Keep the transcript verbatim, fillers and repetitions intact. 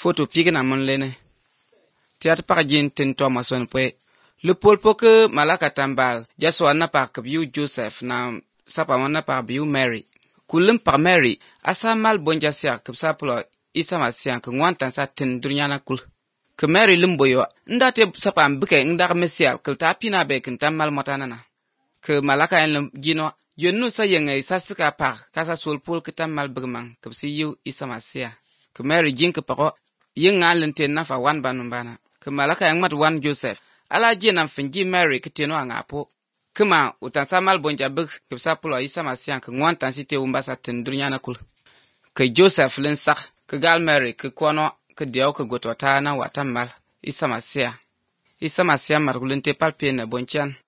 Photo pigna mon lene. Tiat par jin tin Thomas on pwe. Le pol po ke malaka tambal. Jaswa na par biu Joseph na sapa na par biu Mary. Kulim par Mary. Asa mal bonja siak kipsa plo isa masian ke ngwantan sa tin dunyana kul. Ke Mary limboyo. Ndate sapa mbike ndar mesial kilta pina be kintam mal motanana. Ke malaka en gino. Yonu sa yenge sa sika par kasa sol pol kitam mal bigman kipsi yu isa masia. Ke Mary jink pako. Yin nga lente na fa wan banumbana. Ke malaka yang mat wan Joseph. Ala jena finji Mary kiteno nga po. Kema utansa mal bonja big kipsa pulo isa masian ke ngwantan site umbasa tin dunyana kul. Ke Joseph lin sak ke gal Mary ke kono ke diaw ke gotota na watan mal isa masia. Isa masia margulente palpe na bonchan.